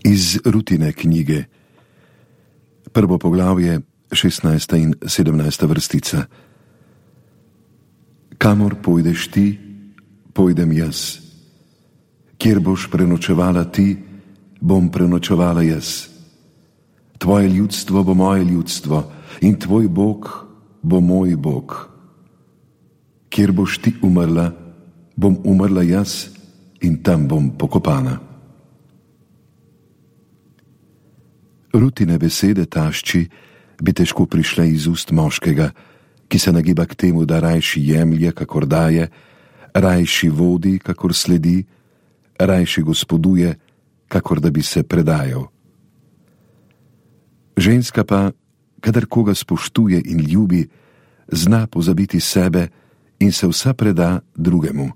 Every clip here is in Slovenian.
Iz Rutine knjige, 1. poglavje, 16. in 17. vrstica. Kamor pojdeš ti, pojdem jaz. Kjer boš prenočevala ti, bom prenočevala jaz. Tvoje ljudstvo bo moje ljudstvo in tvoj Bog bo moj Bog. Kjer boš ti umrla, bom umrla jaz in tam bom pokopana. Rutine besede tašči bi težko prišle iz ust moškega, ki se nagiba k temu, da rajši jemlje, kakor daje, rajši vodi, kakor sledi, rajši gospoduje, kakor da bi se predajal. Ženska pa, kadar koga spoštuje in ljubi, zna pozabiti sebe in se vsa preda drugemu.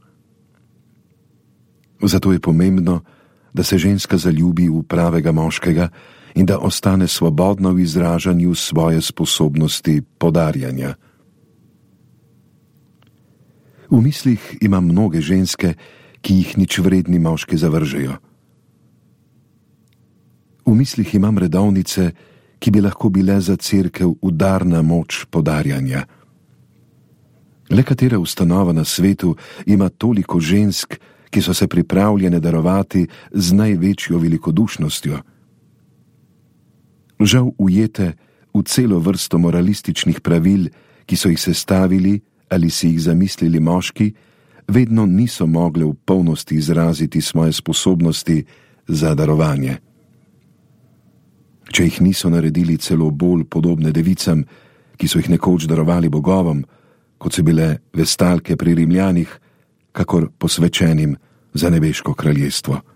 Zato je pomembno, da se ženska zaljubi v pravega moškega in da ostane svobodna v izražanju svoje sposobnosti podarjanja. V mislih imam mnoge ženske, ki jih ničvredni moški zavržejo. V mislih imam redovnice, ki bi lahko bile za cerkev udarna moč podarjanja. Le katera ustanova na svetu ima toliko žensk, ki so se pripravljene darovati z največjo velikodušnostjo? Žal ujete v celo vrsto moralističnih pravil, ki so jih sestavili ali si jih zamislili moški, vedno niso mogle v polnosti izraziti svoje sposobnosti za darovanje. Če jih niso naredili celo bolj podobne devicam, ki so jih nekoč darovali bogovom, kot so bile vestalke pri Rimljanih, kakor posvečenim za nebeško kraljestvo.